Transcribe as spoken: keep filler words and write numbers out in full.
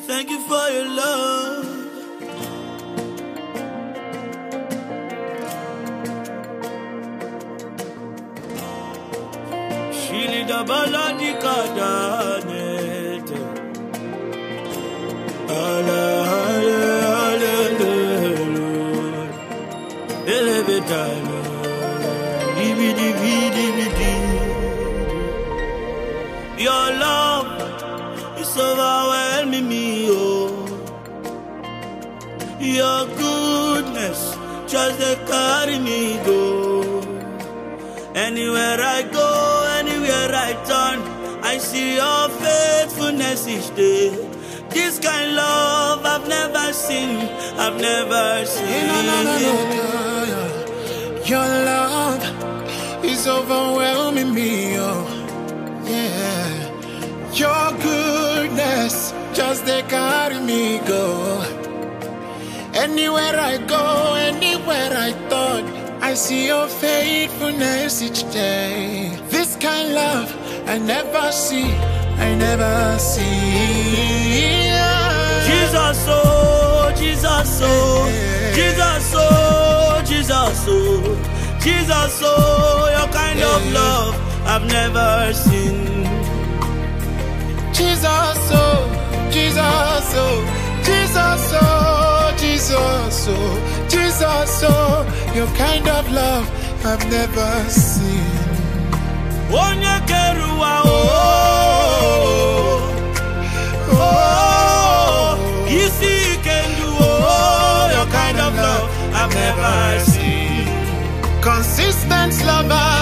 Thank you for your love. Shili da baladi kadanete. Ala ala ala Lord. Elevate. Your love is overwhelming me, oh. Your goodness just they carry me go. Anywhere I go, anywhere I turn, I see your faithfulness each day. This kind of love I've never seen, I've never seen. No, no, no, no, no. Your love is overwhelming me, oh. Yeah, your goodness just they carry me go. Anywhere I go, anywhere I turn, I see your faithfulness each day. This kind of love I never see, I never see. Jesus, oh, Jesus, oh, Jesus, oh, Jesus, oh, Jesus, oh, your kind of love I've never seen. Jesus, oh, Jesus, oh, Jesus, oh, Jesus, oh, Jesus, oh, your kind of love I've never seen. Onye kerua, oh, oh, you see, you can do, oh, your kind of love I've never seen. Consistent lover.